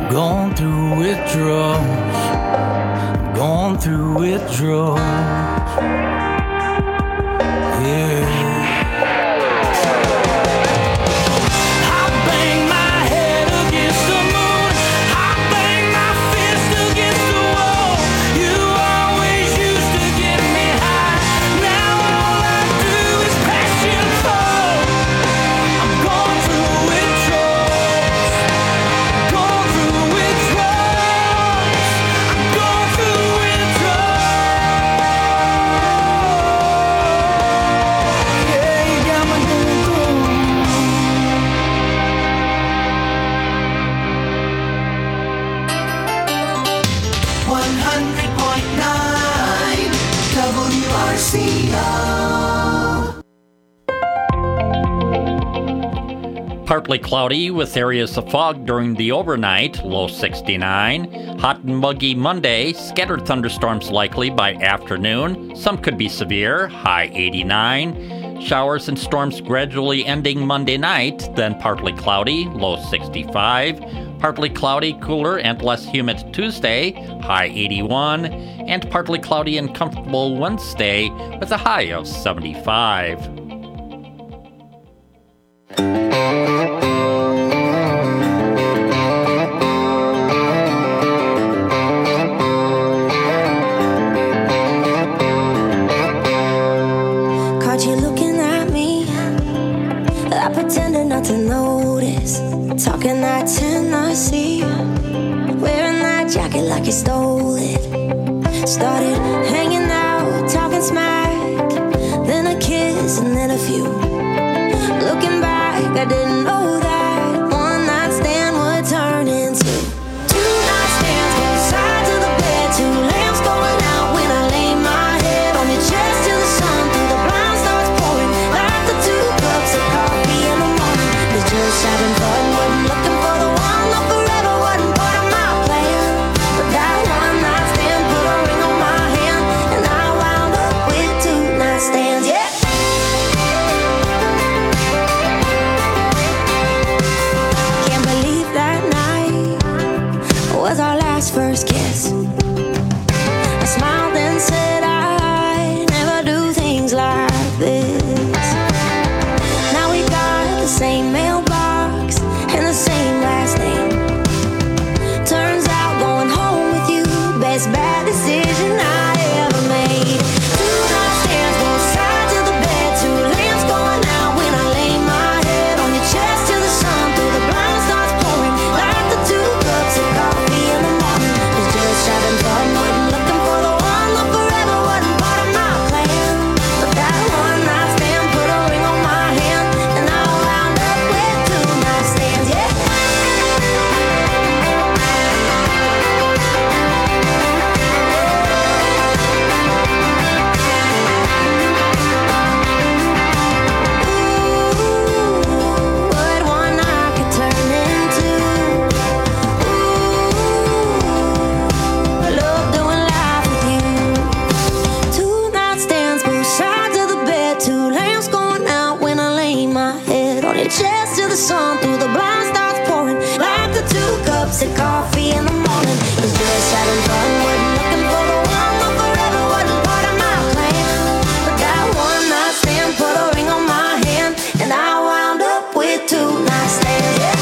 Going through withdrawals, going through withdrawals, yeah. Partly cloudy with areas of fog during the overnight, low 69. Hot and muggy Monday, scattered thunderstorms likely by afternoon. Some could be severe, high 89. Showers and storms gradually ending Monday night, then partly cloudy, low 65. Partly cloudy, cooler, and less humid Tuesday, high 81. And partly cloudy and comfortable Wednesday with a high of 75. Talking that Tennessee, wearing that jacket like you stole it. Started hanging out, talking smack, then a kiss and then a few. Looking back, I didn't know that one night stand would turn into two night stands, both sides of the bed, two lamps going out when I lay my head on your chest till the sun through the blind starts pouring, like the 2 cups of coffee in the morning. It's just having fun. First kiss, I smiled and said I'd never do things like this. Now we got the same mailbox and the same last name. Turns out going home with you, best bad decision I ever made. Two night stands, both sides of the bed, two lamps going out when I lay my head on your chest till the sun through the blind starts pouring, like the 2 cups of coffee in the morning. Just having fun, wasn't looking for the one that forever wasn't part of my plan. But that one night stand put a ring on my hand, and I wound up with 2 night stands, yeah. Ooh, what one night could turn into. Love doing life with you. 2 night stands, both sides of the bed, 2 lamps going out when I lay my head on your chest till the sun through the blind starts pouring, like the 2 cups of coffee in the morning. It's just having fun, wasn't looking for the one that forever wasn't part of my plan. But that one night stand put a ring on my hand, and I wound up with 2 night stands, yeah.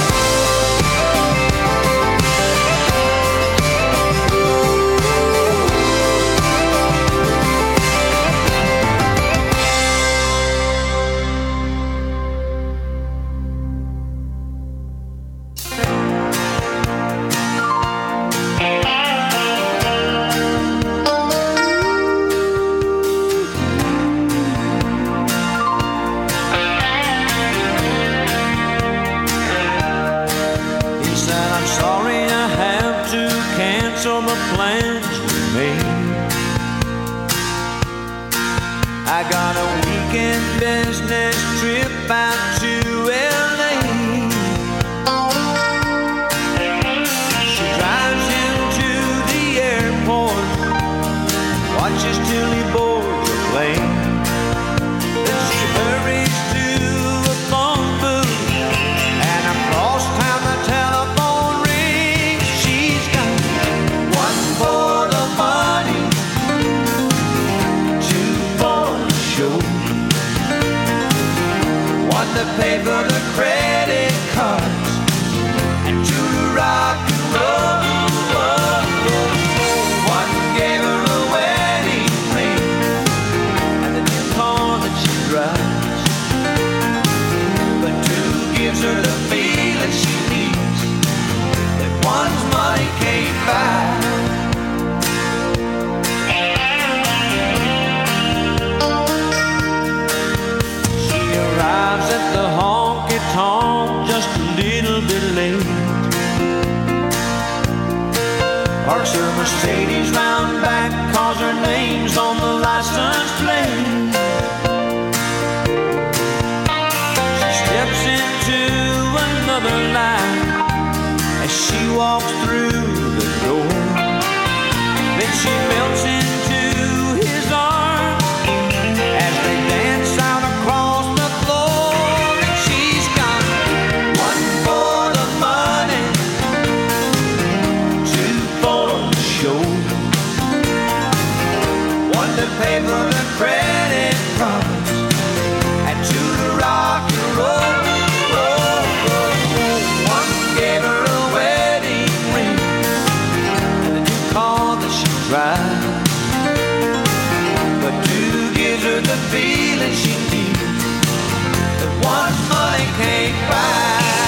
He said, I'm sorry I have to cancel my plans you made. I got a weekend business trip out to LA. She drives him to the airport, watches till he boards the plane. Then she hurries to a phone booth, and across town the telephone rings. Parks her Mercedes round back, cause her name's on the license plate. She steps into another life as she walks through the door. Then she melts into his arms as they dance out across the floor. And she's got one for the money, two for the show, one to pay for the credit cards, and two to rock and roll. One gave her a wedding ring and a new car that she drives, but two gives her the feeling she needs that one money can't buy.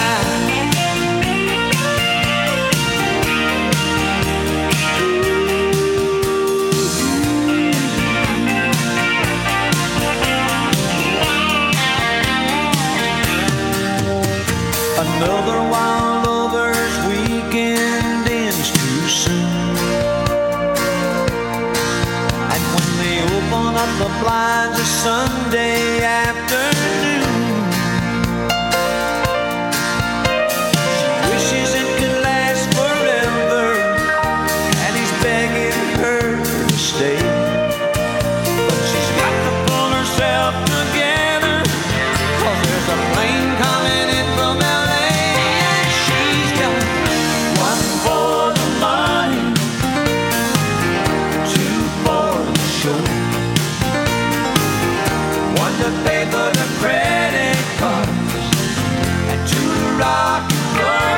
Another wild lover's weekend ends too soon, and when they open up the blinds a Sunday afternoon, she wishes it could last forever, and he's begging her to stay. But she's got to pull herself together, cause there's a plane coming in from LA. She's got one for the money, two for the show, one to pay for the credit cards, and two to rock and roll.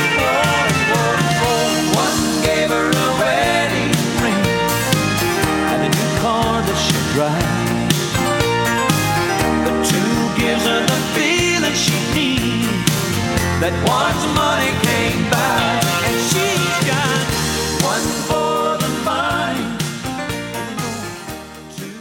One gave her a wedding ring and a new car that she drives, but two gives her the feeling she needs that one's money can't buy. And she's got one for the money, two.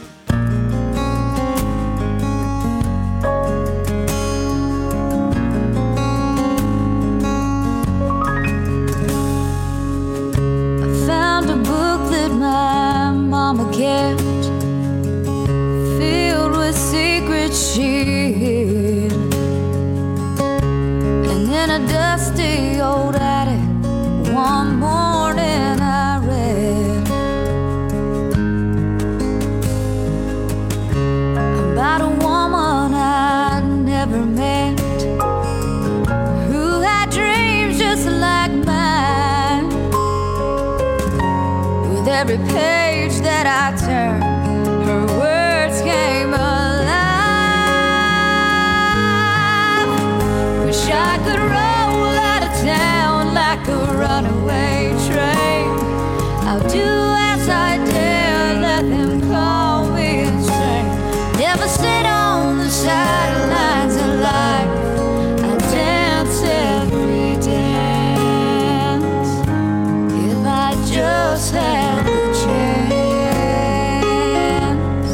I found a book that my mama kept, filled with secrets she hid. And in a dusty old attic, one morning I read about a woman I'd never met, who had dreams just like mine. With every page that I turned, her words came alive. Wish I could roll out of town like a runaway train. I'll do as I dare, let them call me insane. Never sit on the sidelines of life. I dance every dance. If I just had the chance.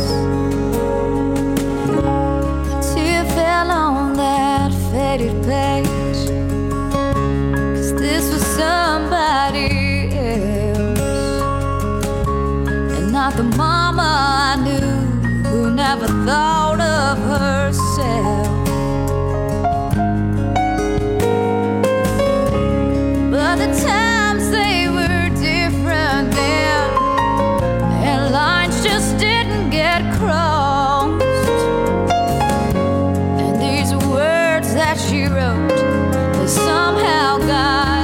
A tear fell on that faded page, 'cause this was somebody else, and not the mama I knew, who never thought of herself. But the times they were different then, and lines just didn't get crossed. And these words that she wrote, they somehow got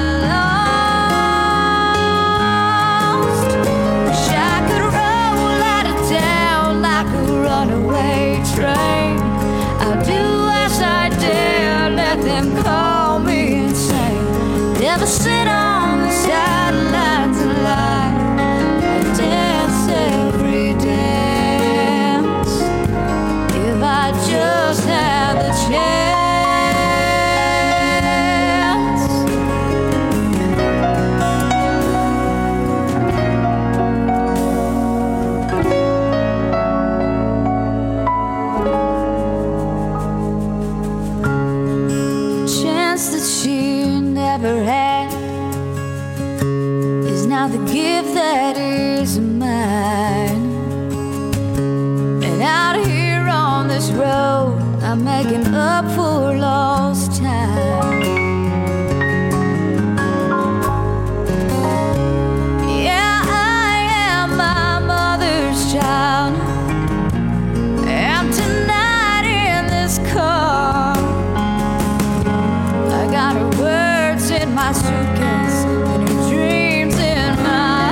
lost. Wish I could roll out of town like a runaway train. I'll do now the gift that is mine. And out here on this road, I'm making up for lost time. Yeah, I am my mother's child. And tonight in this car, I got her words in my suitcase and her dreams in my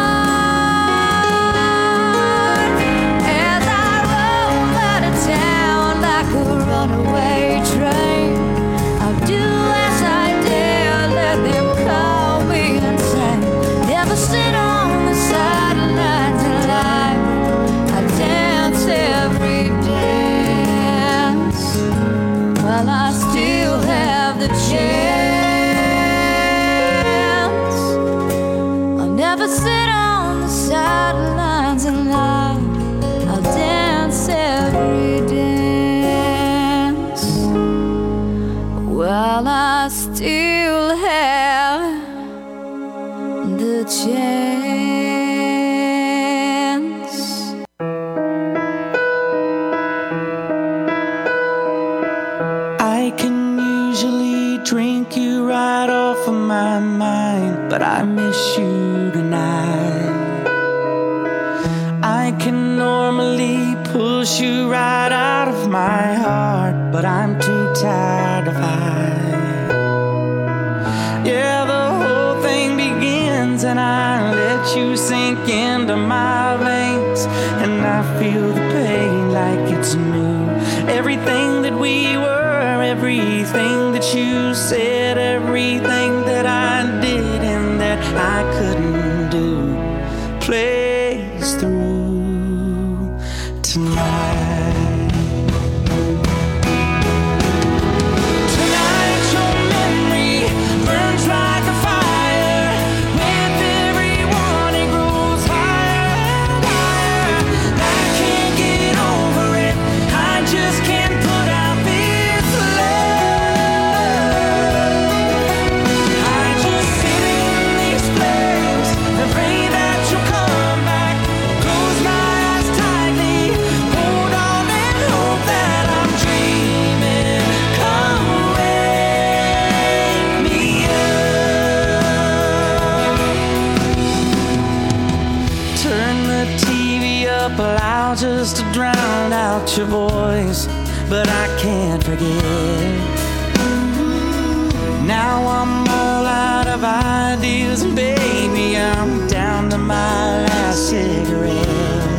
heart. As I roll out of town like a runaway train, I'll do as I dare, let them call me insane. Never sit on the sidelines in life, I dance every dance while I still have the chance. I'll never sit on the sidelines in life, I'll dance every dance while I still have the chance. I can usually drink you right off of my mind, but I miss you tonight. I can normally push you right out of my heart, but I'm too tired to fight. Yeah, the whole thing begins and I let you sink into my veins, and I feel the pain like it's new. Everything that we were, everything that you said, everything that I did and that I couldn't do plays through tonight. Tonight your memory burns like a fire. With every one it grows higher and higher. I can't get over it, I just can't put out this love. I just sit in these flames and pray that you'll come back. Close my eyes tightly, hold on and hope that I'm dreaming. Come wake me up. Turn the TV up loud just to drown out your voice, but I can't forget. Now I'm all out of ideas, and baby, I'm down to my last cigarette.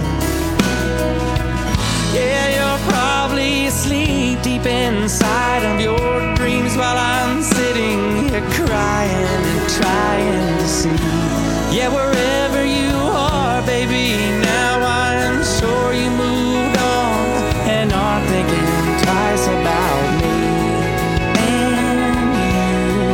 Yeah, you're probably asleep deep inside of your dreams while I'm sitting here crying and trying to see. Yeah, wherever you are, baby, now I'm sure you moved on and aren't thinking twice about me and you.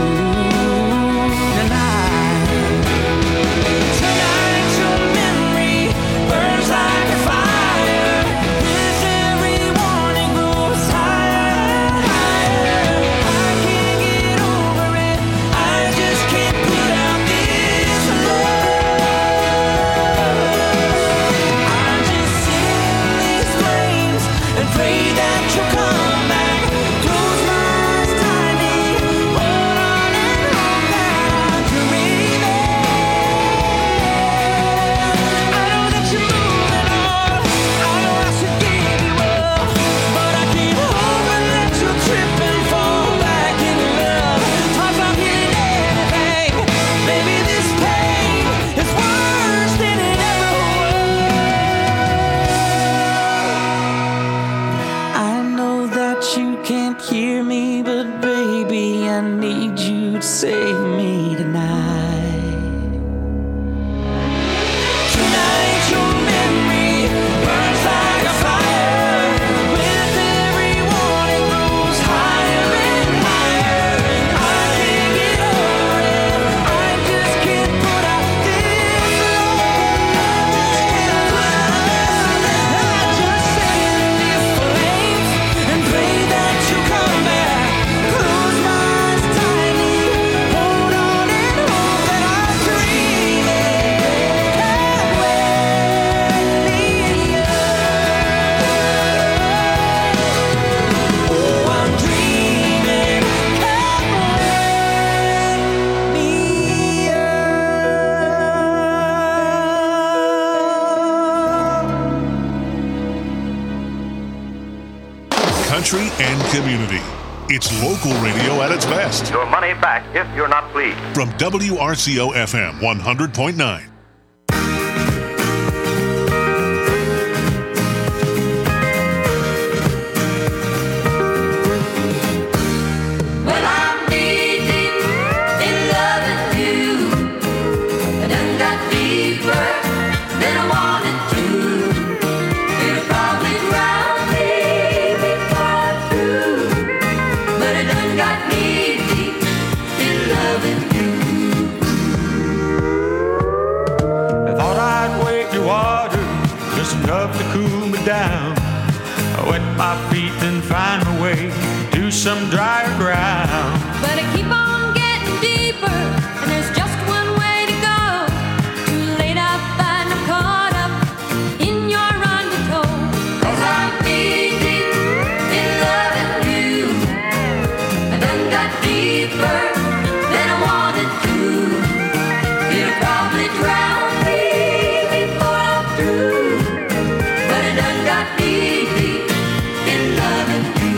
Tonight your memory burns like a fire. With every one it grows higher and higher. I can't get over it, I just can't put out this country and community. It's local radio at its best. Your money back if you're not pleased. From WRCO FM 100.9. Enough to cool me down. I wet my feet and find my way to some drier ground. But I keep on getting deeper, and there's just one way to go. Too late I find I'm caught up in your undertow. 'Cause I'm knee deep in loving you. I done got deeper than I wanted to. It'll probably drown me before I'm through. Got me deep in loving you.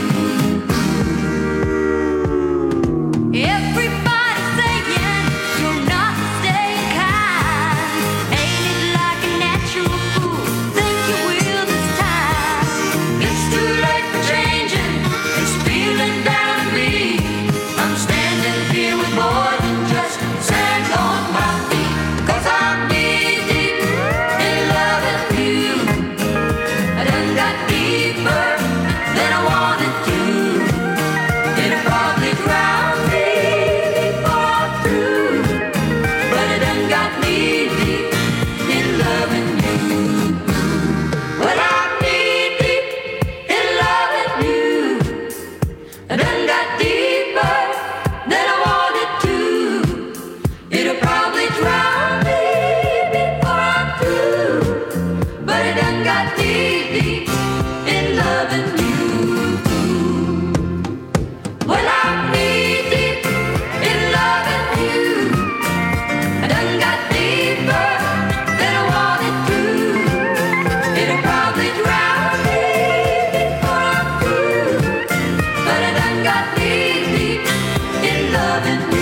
Everybody saying you're not staying kind. Ain't it like a natural fool? Think you will this time. It's too late for changing. It's feeling down to me. I'm standing here with more than just sand on my feet. 'Cause I'm knee deep in loving you. I done got deeper than I wanted to. It'll probably drown me before I'm through. But I done got me deep in loving you. Well, I'm knee deep in loving you. I done got deeper than I wanted to. It'll probably drown me before I'm through. But I done got me deep in loving you. Well, I'm knee deep in loving you. I done got deeper than I wanted to. It'll probably drown me before I'm through. But I done got me deep in loving you.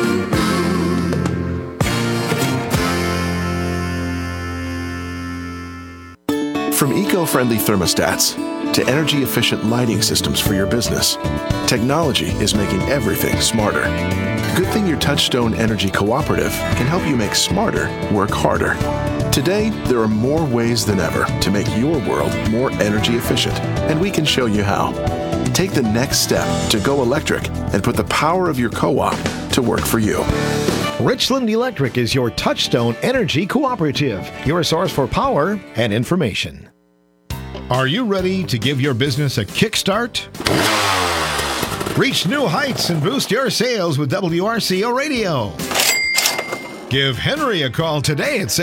From eco-friendly thermostats to energy-efficient lighting systems for your business, technology is making everything smarter. Good thing your Touchstone Energy Cooperative can help you make smarter work harder. Today, there are more ways than ever to make your world more energy efficient, and we can show you how. Take the next step to go electric and put the power of your co-op to work for you. Richland Electric is your Touchstone Energy Cooperative, your source for power and information. Are you ready to give your business a kickstart? Reach new heights and boost your sales with WRCO Radio. Give Henry a call today at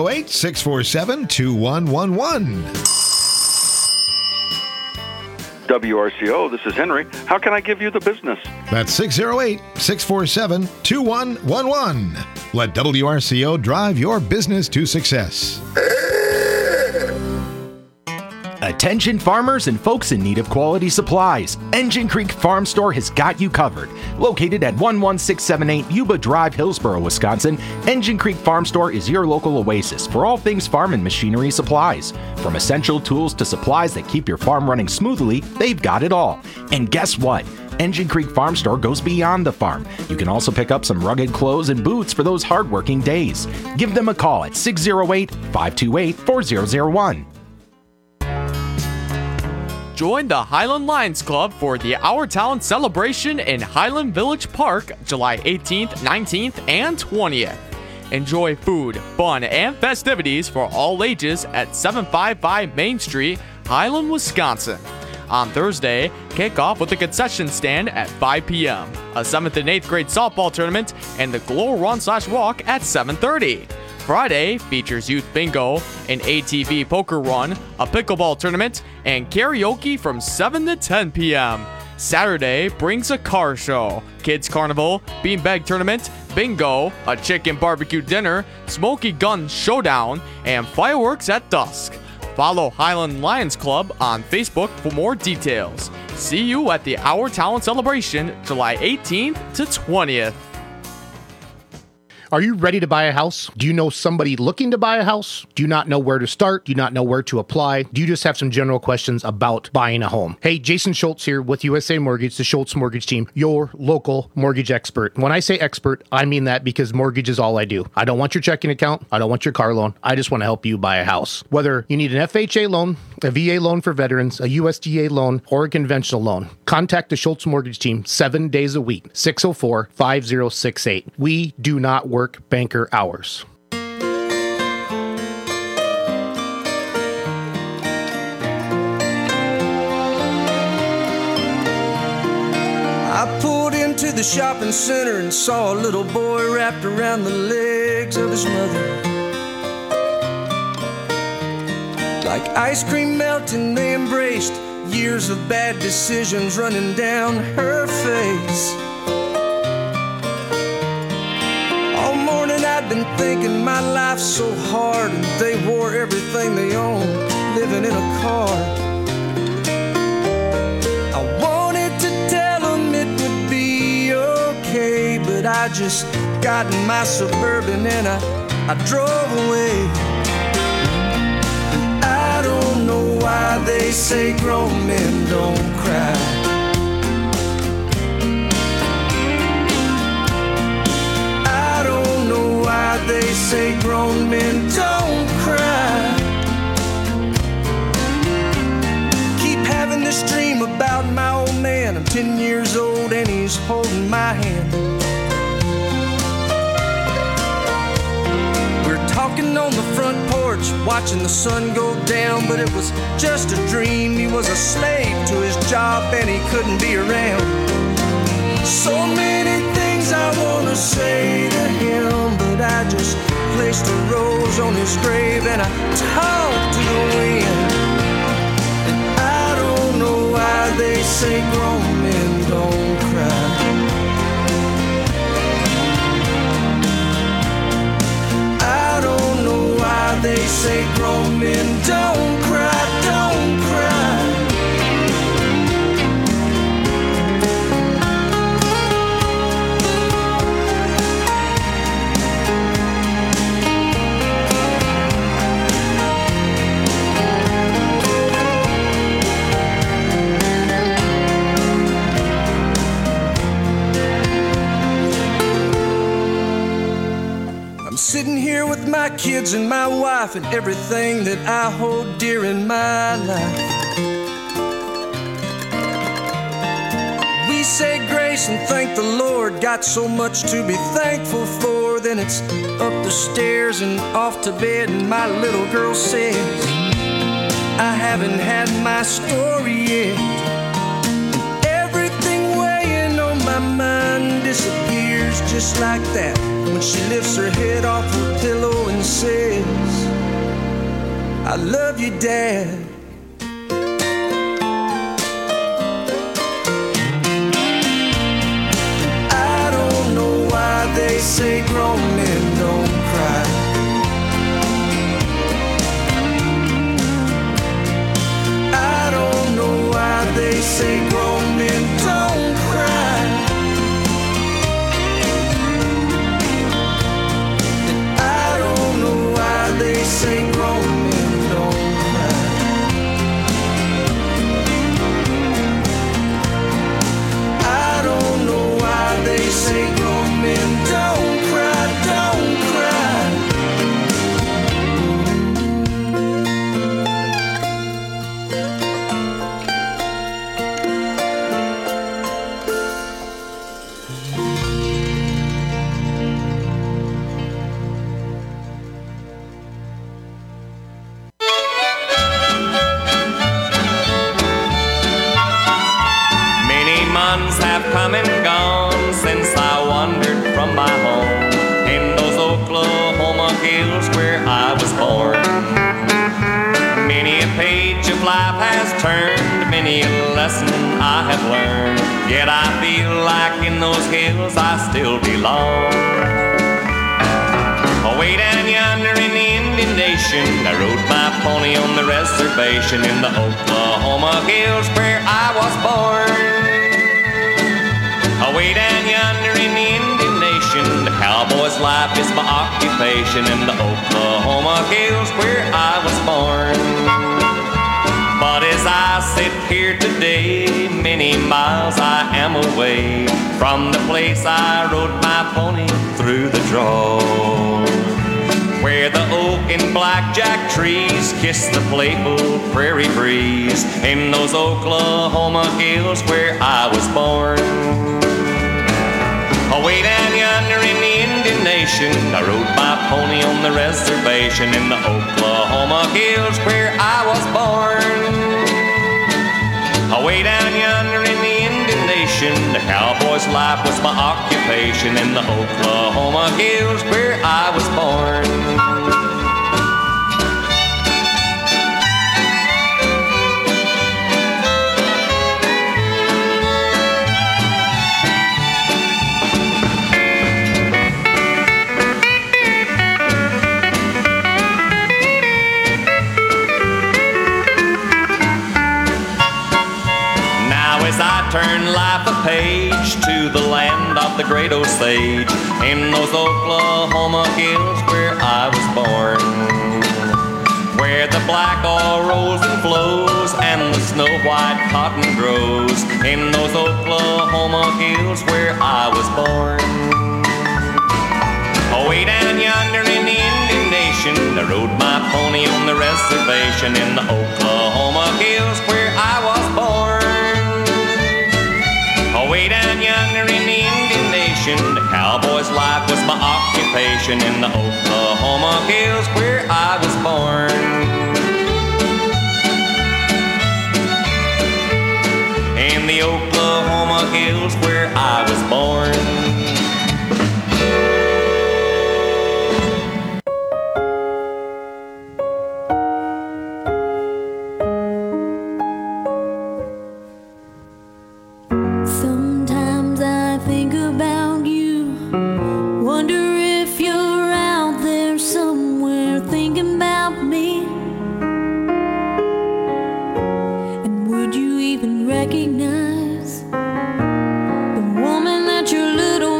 608-647-2111. WRCO, this is Henry. How can I give you the business? That's 608-647-2111. Let WRCO drive your business to success. Attention farmers and folks in need of quality supplies. Engine Creek Farm Store has got you covered. Located at 11678 Yuba Drive, Hillsboro, Wisconsin, Engine Creek Farm Store is your local oasis for all things farm and machinery supplies. From essential tools to supplies that keep your farm running smoothly, they've got it all. And guess what? Engine Creek Farm Store goes beyond the farm. You can also pick up some rugged clothes and boots for those hardworking days. Give them a call at 608-528-4001. Join the Highland Lions Club for the Our Talent celebration in Highland Village Park, July 18th, 19th, and 20th. Enjoy food, fun, and festivities for all ages at 755 Main Street, Highland, Wisconsin. On Thursday, kick off with a concession stand at 5 p.m., a 7th and 8th grade softball tournament, and the Glow Run/Walk at 7:30. Friday features youth bingo, an ATV poker run, a pickleball tournament, and karaoke from 7 to 10 p.m. Saturday brings a car show, kids carnival, beanbag tournament, bingo, a chicken barbecue dinner, smoky gun showdown, and fireworks at dusk. Follow Highland Lions Club on Facebook for more details. See you at the Our Talent Celebration, July 18th to 20th. Are you ready to buy a house? Do you know somebody looking to buy a house? Do you not know where to start? Do you not know where to apply? Do you just have some general questions about buying a home? Hey, Jason Schultz here with USA Mortgage, the Schultz Mortgage Team, your local mortgage expert. When I say expert, I mean that because mortgage is all I do. I don't want your checking account. I don't want your car loan. I just want to help you buy a house. Whether you need an FHA loan, a VA loan for veterans, a USDA loan, or a conventional loan, contact the Schultz Mortgage Team 7 days a week, 604-5068. We do not work banker hours. I pulled into the shopping center and saw a little boy wrapped around the legs of his mother. Like ice cream melting, they embraced years of bad decisions running down her face. All morning I'd been thinking my life's so hard, and they wore everything they owned, living in a car. I wanted to tell them it would be okay, but I just got in my Suburban and I drove away. And I don't know why they say grown men don't cry. They say grown men don't cry. Keep having this dream about my old man. I'm 10 years old and he's holding my hand. We're talking on the front porch, watching the sun go down, but it was just a dream. He was a slave to his job and he couldn't be around. So many things I want to say to him, but I just placed a rose on his grave and I talked to the wind. And I don't know why they say grown men don't cry. I don't know why they say grown men don't cry, don't cry. Sitting here with my kids and my wife and everything that I hold dear in my life. We say grace and thank the Lord, got so much to be thankful for. Then it's up the stairs and off to bed, and my little girl says, I haven't had my story yet. And everything weighing on my mind disappears just like that when she lifts her head off her pillow and says, I love you, Dad. I don't know why they say grown men don't cry. I don't know why they say grown men don't cry. They say grown men don't cry. I don't know why they say grown men don't cry, don't cry. Come and gone since I wandered from my home in those Oklahoma hills where I was born. Many a page of life has turned, many a lesson I have learned, yet I feel like in those hills I still belong. Way down yonder in the Indian Nation. I rode my pony on the reservation in the Oklahoma hills where I was born. Away down yonder in the Indian Nation, the cowboy's life is my occupation in the Oklahoma hills where I was born. But as I sit here today, many miles I am away from the place I rode my pony through the draw, where the oak and blackjack trees kiss the playful prairie breeze in those Oklahoma hills where I was born. Away down yonder in the Indian Nation, I rode my pony on the reservation in the Oklahoma hills where I was born. Away down yonder in the Indian Nation, the cowboy's life was my occupation in the Oklahoma hills where I was born. Turn life a page to the land of the great Osage in those Oklahoma hills where I was born, where the black oil rolls and flows and the snow white cotton grows in those Oklahoma hills where I was born. Away down yonder in the Indian Nation, I rode my pony on the reservation in the Oklahoma hills where I was born. Away down yonder in the Indian Nation, the cowboy's life was my occupation in the Oklahoma hills where I was born. In the Oklahoma hills where I was born. Recognize the woman that your little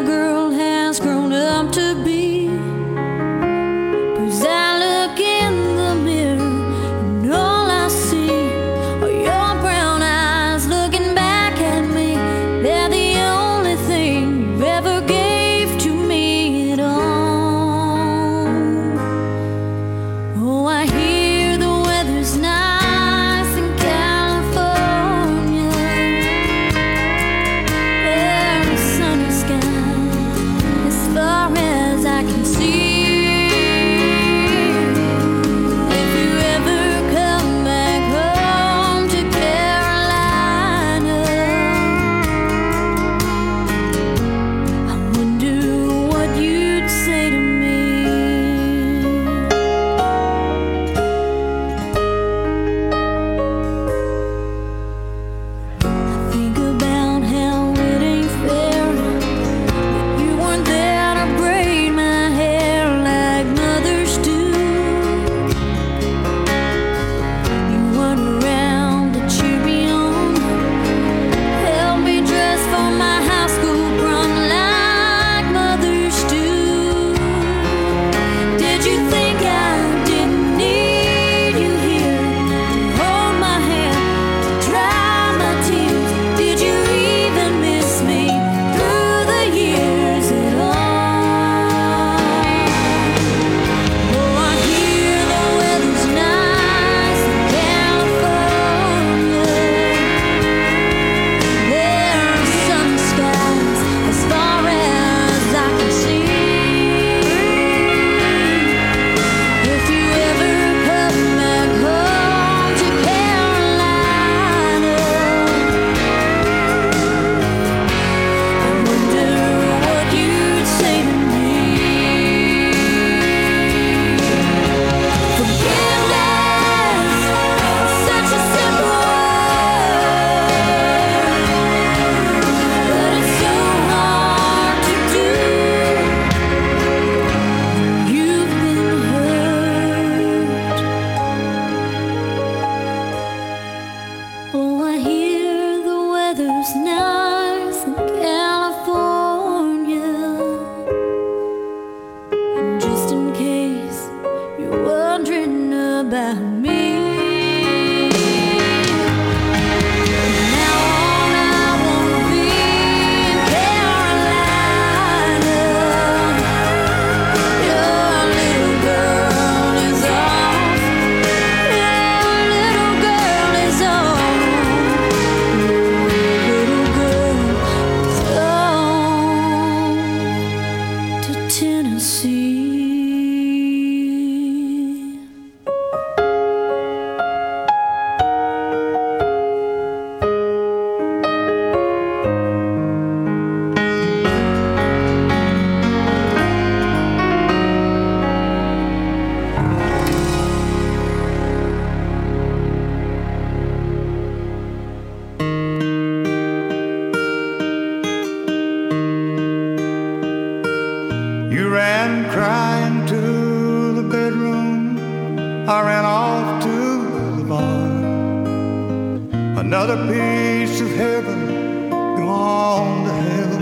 I ran off to the bar. Another piece of heaven gone to hell.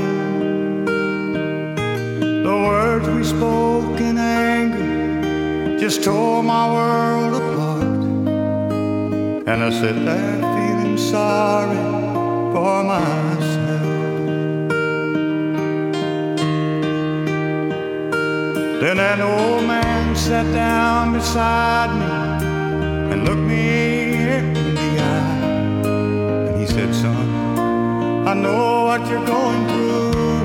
The words we spoke in anger just tore my world apart. And I sat there feeling sorry for myself. Then an old man sat down beside me and looked me in the eye. And he said, son, I know what you're going through.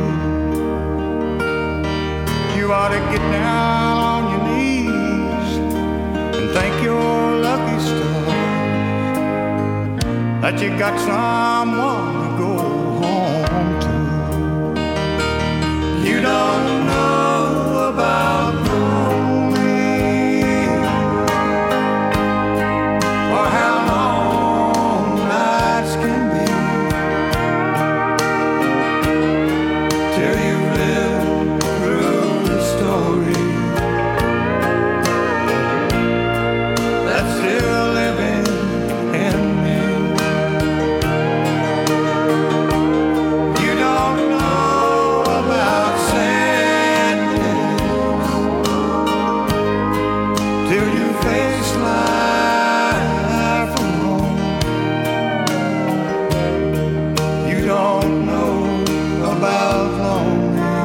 You ought to get down on your knees and thank your lucky stars that you got someone to go home to. You don't know about lonely or how long nights can be till you live through the story that's still living in me. You don't know about sadness till you face life alone. You don't know about lonely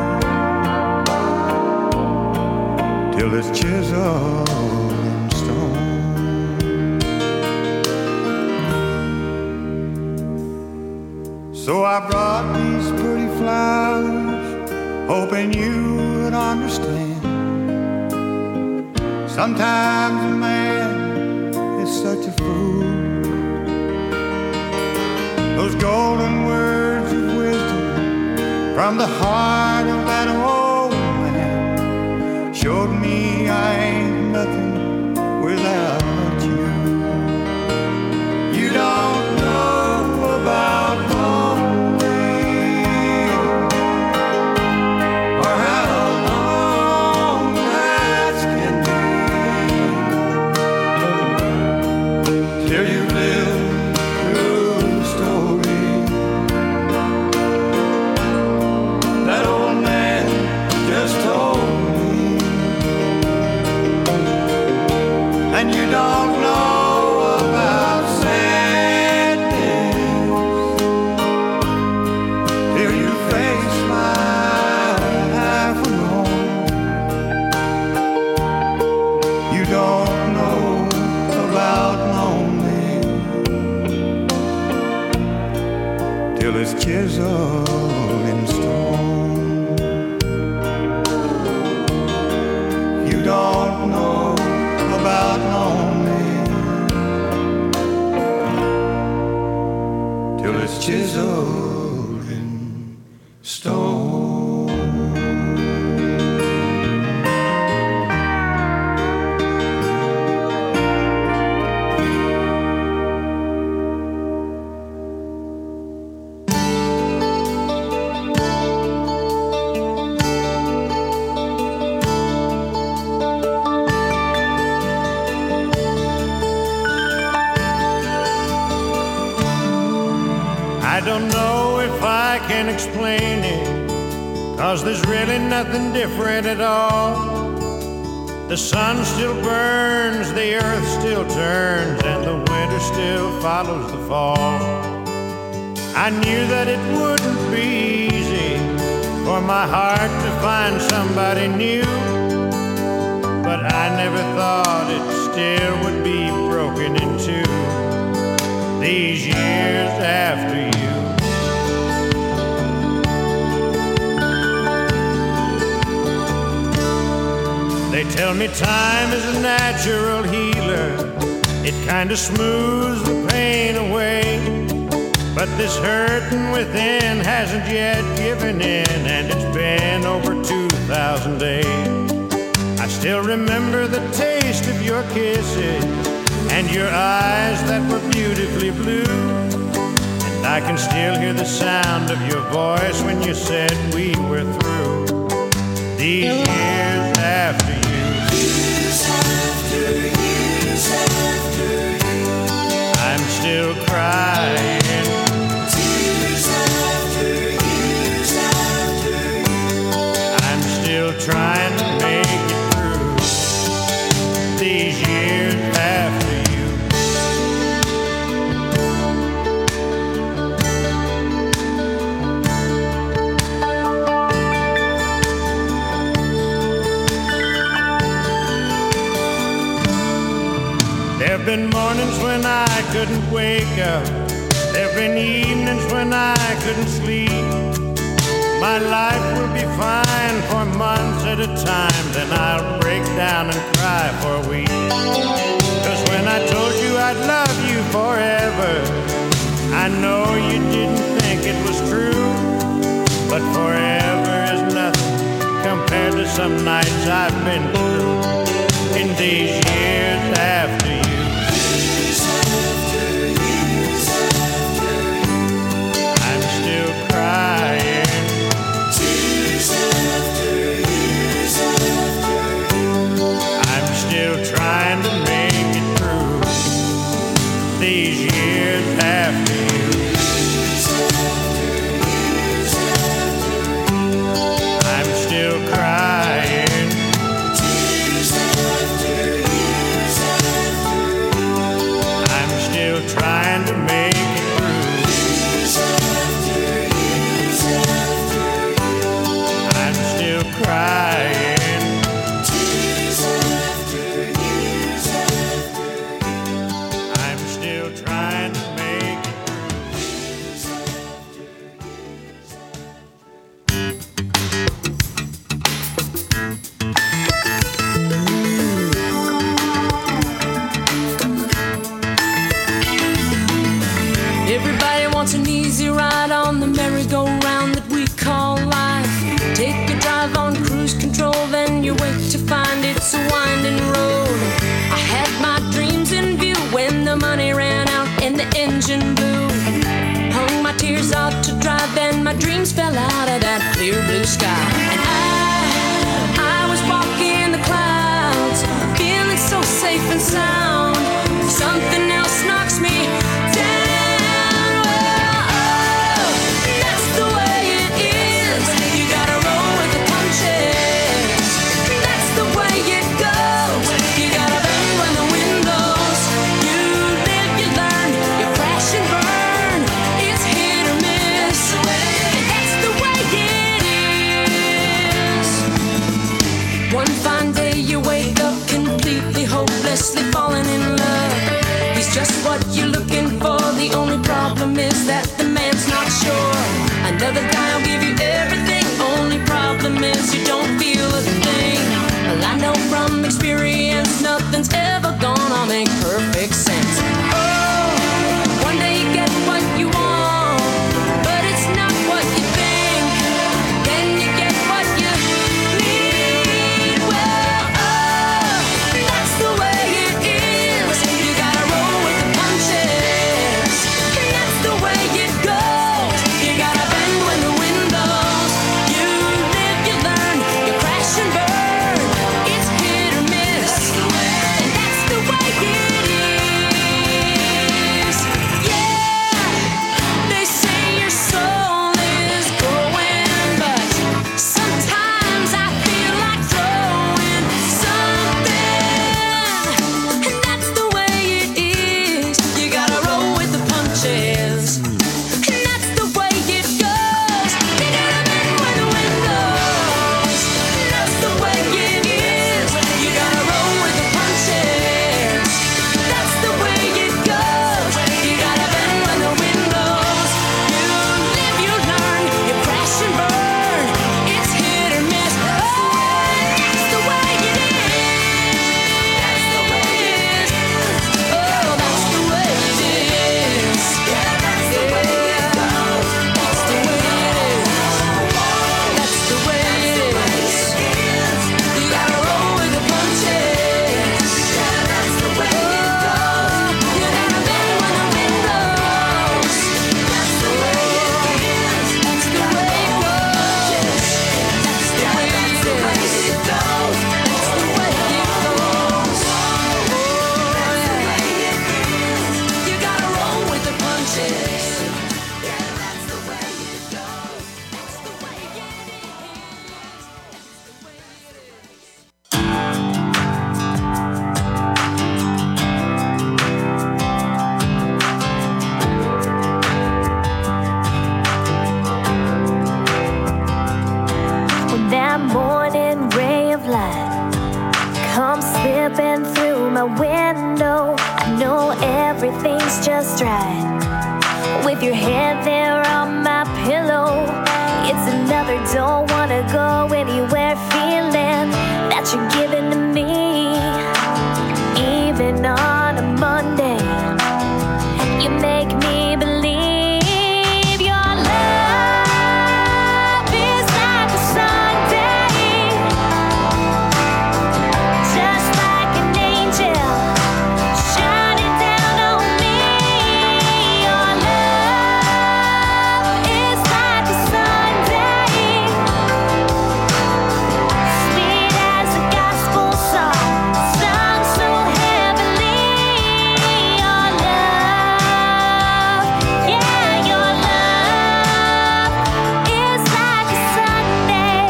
till it's chiseled in stone. So I brought these pretty flowers, hoping you would understand. Sometimes a man is such a fool. Those golden words of wisdom from the heart of that old man showed me I ain't nothing without you. You don't know about lonely or how long nights can be till you live through the story that old man just told me. And you don't know about sadness till you face life alone. You don't know about lonely till it's chiseled in stone. You don't know about lonely till it's chiseled in stone. I don't know if I can explain it, 'cause there's really nothing different at all. The sun still burns, the earth still turns, and the winter still follows the fall. I knew that it wouldn't be easy for my heart to find somebody new, but I never thought it still would be broken in two these years after you. They tell me time is a natural healer. It kind of smooths the pain away. But this hurting within hasn't yet given in, and it's been over 2,000 days. I still remember the taste of your kisses and your eyes that were beautifully blue. And I can still hear the sound of your voice when you said we were through. These years after you. Years after you. There've been mornings when I couldn't wake up. There've been evenings when I couldn't sleep. My life will be fine for months at a time, then I'll break down and cry for a week. 'Cause when I told you I'd love you forever, I know you didn't think it was true. But forever is nothing compared to some nights I've been through in these years after you. I'm still crying. I'm still trying to make it through these years after you. I'm still crying. I'm still trying to make it through. I'm still crying. I'm still trying to make it Everybody wants an easy ride on the merry-go-round that we call life. Take a drive on cruise control, then you wait to find it's a winding road. I had my dreams in view when the money ran out and the engine blew. Hung my tears out to dry, then my dreams fell out of that clear blue sky. And I was walking the clouds, feeling so safe and sound. Something else knocks me down. Well, that's the way it is. You gotta roll with the punches. That's the way it goes. You gotta bend when the wind blows. You live, you learn, you crash and burn. It's hit or miss. That's the way it is. One fine day you wake up completely hopelessly falling slipping through my window. I know everything's just right. With your head there on my pillow, it's another don't wanna go anywhere feeling that you're giving to me. Even on a Monday, you make me believe your love is like a Sunday, just like an angel shining down on me. Your love is like a Sunday, sweet as a gospel song, sung so heavenly. Your love, yeah, your love is like a Sunday.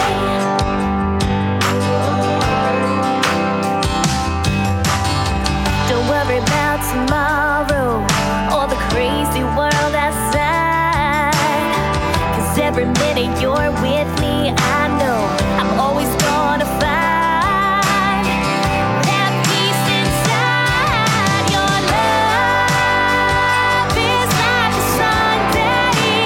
Don't worry about tomorrow or the crazy world outside, 'cause every minute you're with me, I know I'm always gonna find that peace inside. Your love is like a Sunday,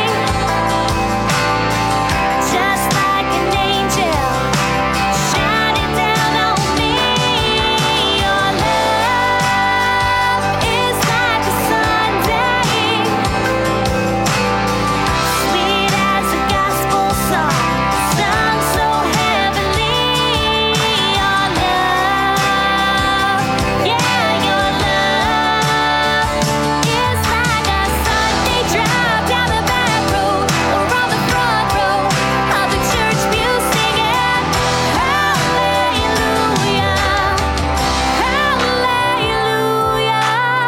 just like an angel shining down on me. Your love is like a Sunday, sweet as a gospel song, sung so heavenly. Your love, yeah, your love is like a Sunday drive down the back road or on the front row of the church pew singing hallelujah, hallelujah.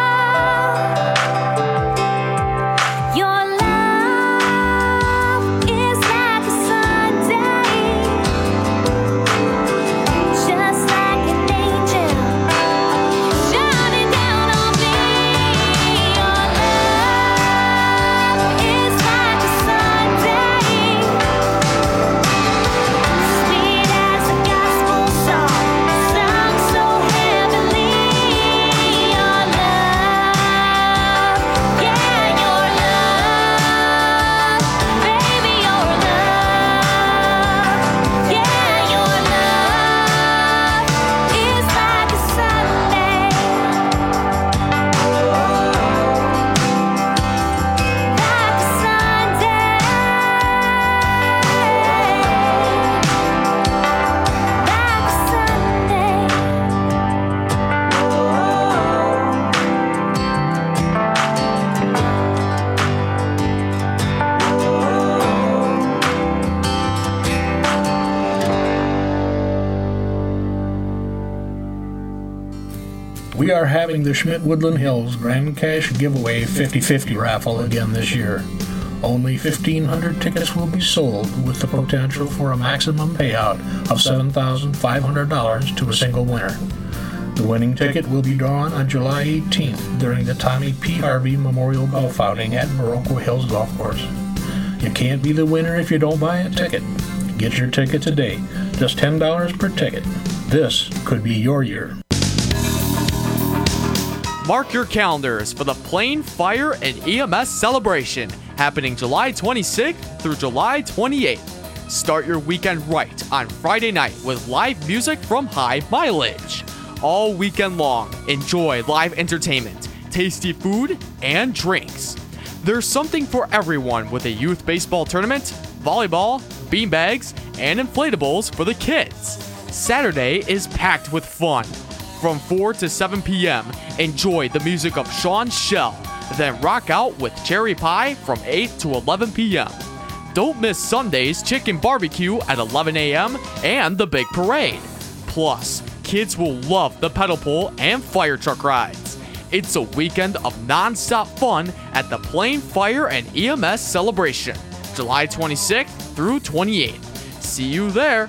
Your love is like a Sunday, just like an angel shining down on me. Your love is like a Sunday, sweet as a gospel song, sung so heavenly. Your love, yeah, your love, baby, your love, yeah, your love is like a Sunday, like a Sunday, like a Sunday. We are having the Schmidt Woodland Hills Grand Cash Giveaway 50/50 raffle again this year. Only 1,500 tickets will be sold, with the potential for a maximum payout of $7,500 to a single winner. The winning ticket will be drawn on July 18th during the Tommy P. Harvey Memorial Golf Outing at Baroque Hills Golf Course. You can't be the winner if you don't buy a ticket. Get your ticket today, just $10 per ticket. This could be your year. Mark your calendars for the Plain Fire and EMS celebration happening July 26th through July 28th. Start your weekend right on Friday night with live music from High Mileage. All weekend long, enjoy live entertainment, tasty food, and drinks. There's something for everyone with a youth baseball tournament, volleyball, beanbags, and inflatables for the kids. Saturday is packed with fun. From 4 to 7 p.m., enjoy the music of Sean Shell, then rock out with Cherry Pie from 8 to 11 p.m. Don't miss Sunday's chicken barbecue at 11 a.m. and the big parade. Plus, kids will love the pedal pull and fire truck rides. It's a weekend of non-stop fun at the Plain Fire and EMS celebration, July 26th through 28th. See you there.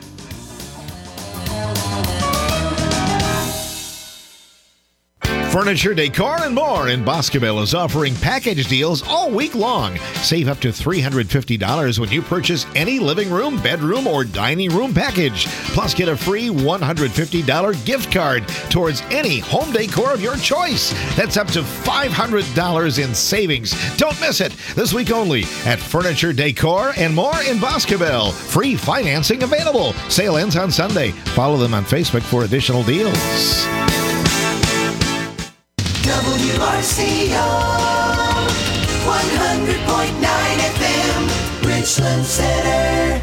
Furniture, decor, and more in Boscoville is offering package deals all week long. Save up to $350 when you purchase any living room, bedroom, or dining room package. Plus, get a free $150 gift card towards any home decor of your choice. That's up to $500 in savings. Don't miss it. This week only at Furniture, Decor, and more in Boscoville. Free financing available. Sale ends on Sunday. Follow them on Facebook for additional deals. WRCO 100.9 FM, Richland Center.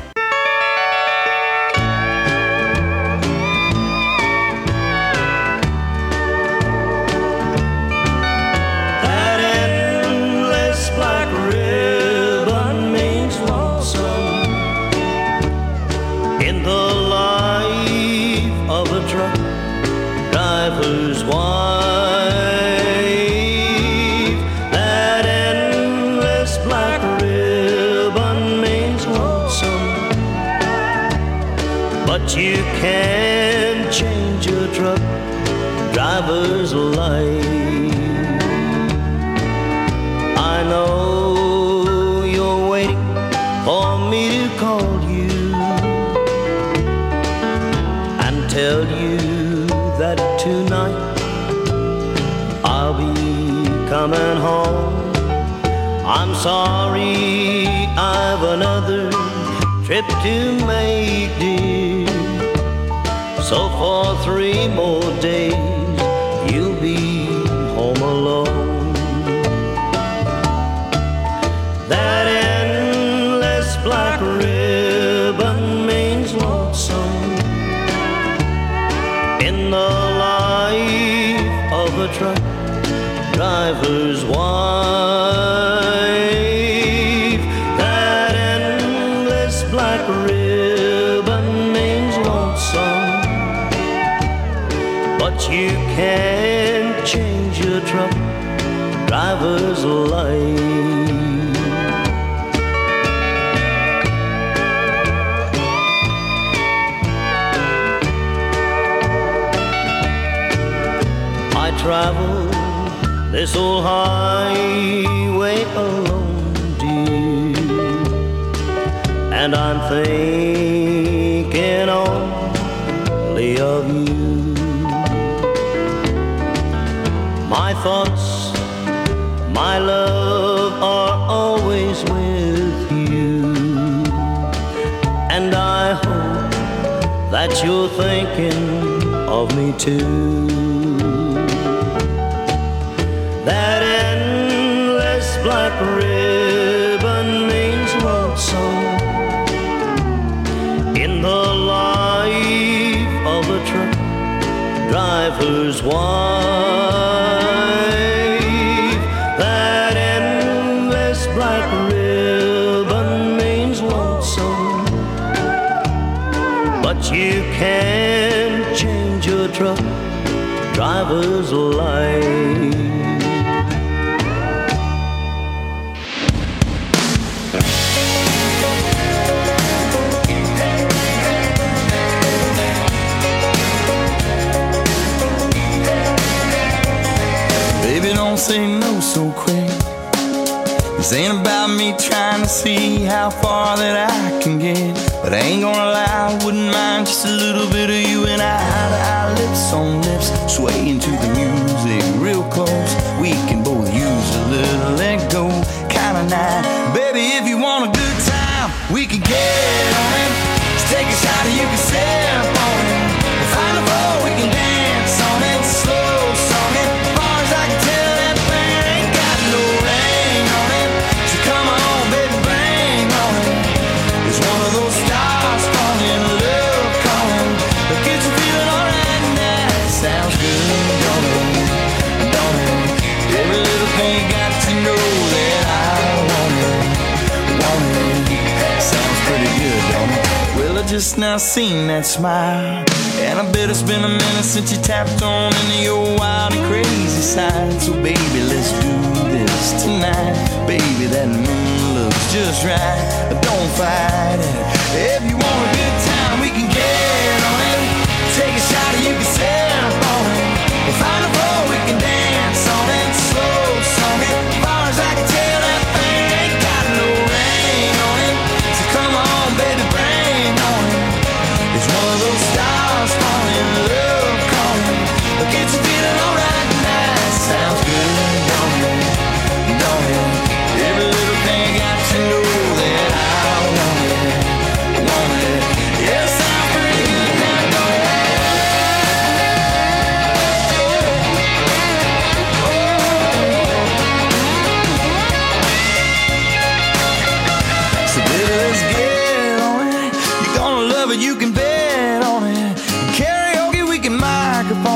That endless black ribbon means lonesome in the life of a truck driver's wife. You can change your truck driver's life. I know you're waiting for me to call you and tell you that tonight I'll be coming home. I'm sorry, I've another trip to make, dear. So for 3 more days, you'll be home alone. That endless black ribbon means lonesome in the life of a truck driver's wife. That endless black ribbon means lonesome. But you can change your truck driver's life. I travel this old highway alone, dear, and I'm thinking only of you. My thoughts, my love are always with you, and I hope that you're thinking of me too. That endless black ribbon means lonesome in the life of a truck driver's wife. That endless black ribbon means lonesome, but you can change your truck driver's life. Baby, don't say no so quick. This ain't about me trying to see how far that I can get, but I ain't gonna lie, I wouldn't mind just a little bit of you and I, lips on lips, swaying to the music real close. We can both use a little let go kind of night. Baby, if you want a good time, we can get on it. Just take a shot and you can sip on it. We'll find a floor, we can dance on it. Slow song it, as far as I can tell, that thing ain't got no rain on it. So come on, baby, bring on it. It's one of those stars falling, love calling, that gets you feeling alright, and that sounds good, don't it? Don't it? Every little thing got to know that I want it. Sounds pretty good, don't it? Well, I just now seen that smile, and I bet it's been a minute since you tapped on into your wild and crazy side. So baby, let's do this tonight. Baby, that moon looks just right. Don't fight it. If you want a good time, we can get on it. Take a shot and you can sip on it. We'll find a floor, we can dance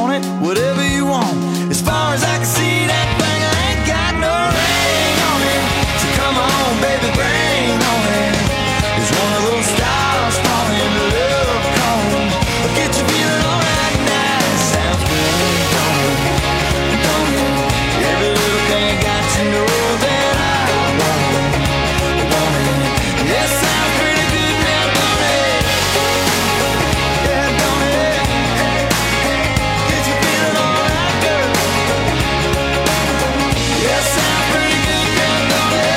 on it, whatever you want. As far as I can see, that thing ain't got no ring on it. So come on, baby, bring on it. It's one of those stars falling, love calling. But get you feeling alright now. Sounds good, don't it? Every little thing got to know that I want it. Yes, sounds pretty good now, don't it? Yeah, don't it? Get you feeling alright, girl? Yes, sounds pretty good now, don't it?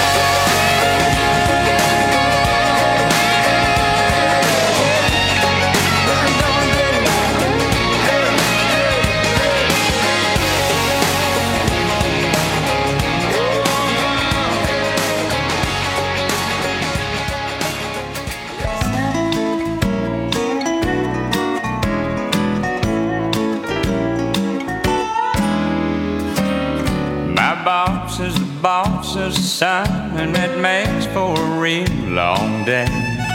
My boss is the boss of the sun, and that makes for a real long day.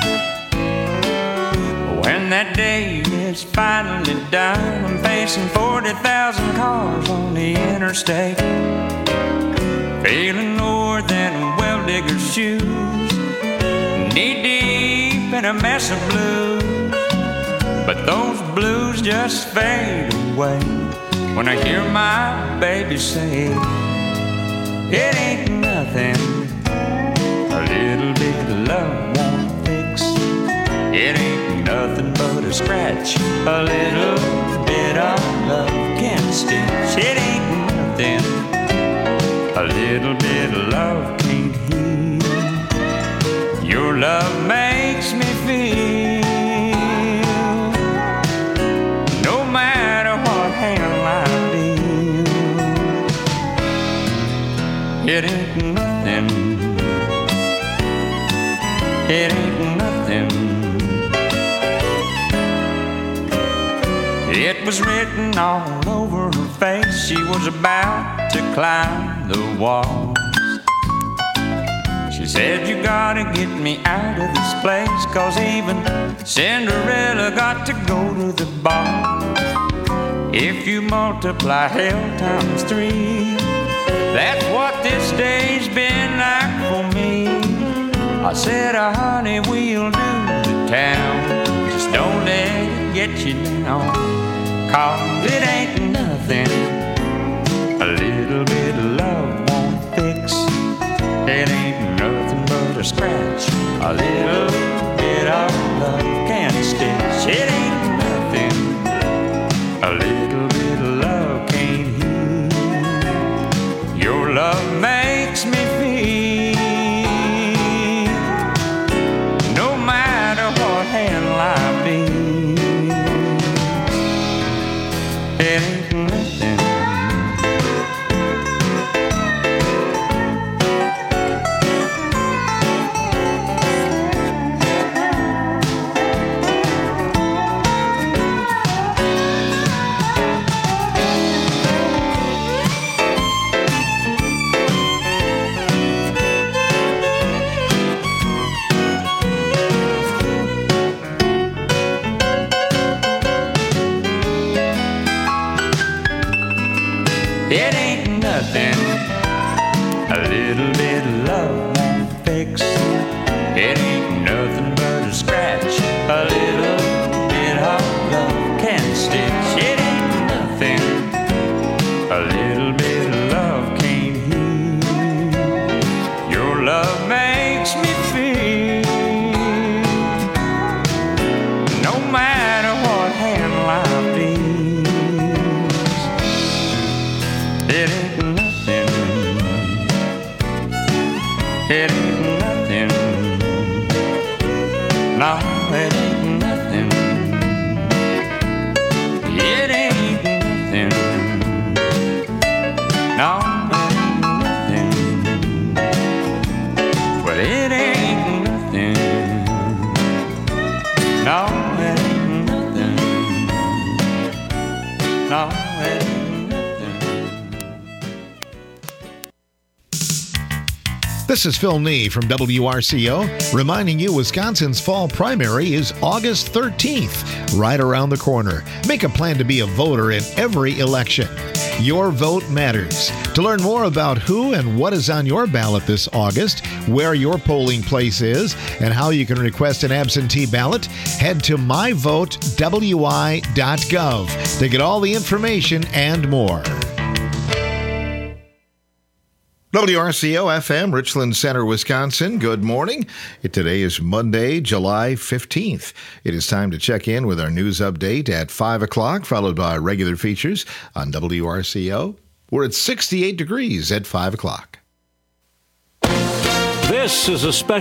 When that day is finally done, I'm facing 40,000 cars on the interstate, feeling more than a well-digger's shoes, knee-deep in a mess of blues. But those blues just fade away when I hear my baby say, it ain't nothing, a little bit of love won't fix. It ain't nothing but a scratch, a little bit of love can stitch. It ain't nothing, a little bit of love can't heal. Your love makes me feel, no matter what hell I deal. It ain't nothing, it ain't nothing. It was written all over her face, she was about to climb the walls. She said, you gotta get me out of this place, 'cause even Cinderella got to go to the bar. If you multiply hell times 3, that's what this day's been like for me. I said, honey, we'll do the town, just don't let it get you down, 'cause it ain't nothing, a little bit of love won't fix. It ain't nothing but a scratch, a little bit of love can stitch. It ain't nothing, a little bit of love can't heal. Your love makes me feel, no matter what hell I be. It ain't nothing, it ain't nothing, a little bit of love won't fix. It ain't nothing but a scratch, a little bit of love can stitch. It ain't nothing, a little bit of love can't heal. Your love makes me feel, no matter what hand life deals. It ain't nothing, it ain't nothing, no, it ain't nothing, it ain't nothing, no, it ain't nothing, but it ain't nothing, no, it ain't nothing, no, it ain't nothing. This is Phil Nee from WRCO, reminding you Wisconsin's fall primary is August 13th, right around the corner. Make a plan to be a voter in every election. Your vote matters. To learn more about who and what is on your ballot this August, where your polling place is, and how you can request an absentee ballot, head to myvotewi.gov to get all the information and more. WRCO FM, Richland Center, Wisconsin. Good morning. Today is Monday, July 15th. It is time to check in with our news update at 5 o'clock, followed by regular features on WRCO. We're at 68 degrees at 5 o'clock. This is a special